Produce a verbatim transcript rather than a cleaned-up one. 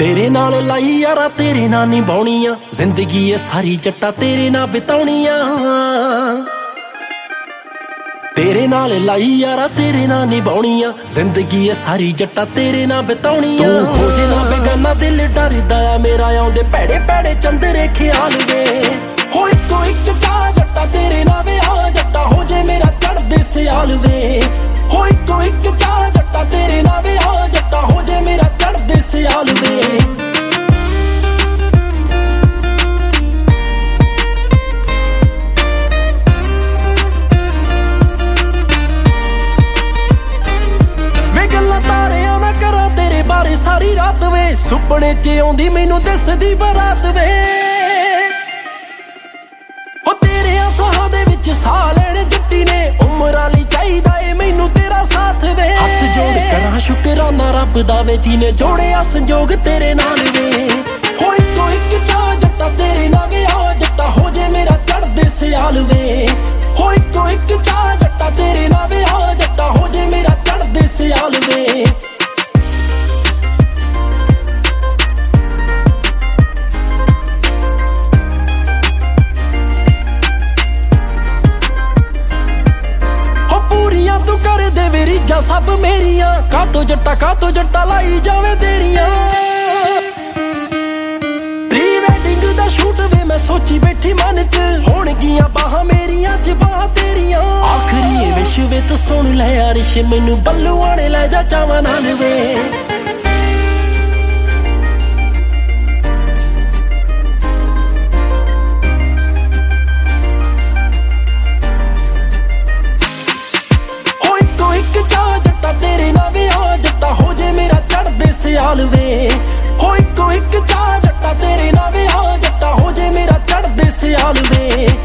तेरे नाल लाई यारा तेरे नाल निभाउणियां जिंदगी ए सारी जट्टा तेरे नाल बिताउणियां तेरे नाल लाई यारा तेरे नाल निभाउणियां जिंदगी ए सारी जट्टा तेरे नाल बिताउणियां तू हो जे ना बेगाना दिल डरदा आ मेरा आउंदे भैड़े भैड़े चंदरे ख्याल वे हो इको इक चा जट्टा तेरे नाल वे आ जट्टा हो जे मेरा चढ़दे सियाल वे हो इको इक चा जट्टा तेरे नाल वे आ जट्टा हो जे मेरा चढ़दे सियाल वे सारी रात वे सुपने च आउंदी मैनू दसदी बरात वे हो तेरे साहां दे विच साह लैणे जट्टी ने उमरां लई चाहीदा ए मैनू तेरा साथ वे हथ जोड़ करां शुकराना रब दा वे जीने जोड़िया संजोग तेरे नाल वे हो इको इक चा जट्टा तेरे नाल वे आ जट्टा हो जे मेरा चढ़दे सियाल वे हो इको इक चा जट्टा तेरे नाल वे आ जट्टा हो जे मेरा चढ़दे सियाल वे रीजा सब मेरिया कातो जट्टा कातो जट्टा लाई जावे तेरिया प्री वेडिंग दा शूट वे मैं सोची बैठी मन च होणगियां बाहां मेरिया च बाहां तेरिया आखरी विश वे तू सुन ले अरिश मैनू बल्लू आने ले जा चावां नाल वे सियाल वे हो इको इक चा जट्टा तेरे नाल वे आ जट्टा हो जे मेरा चढ़दे सियाल वे।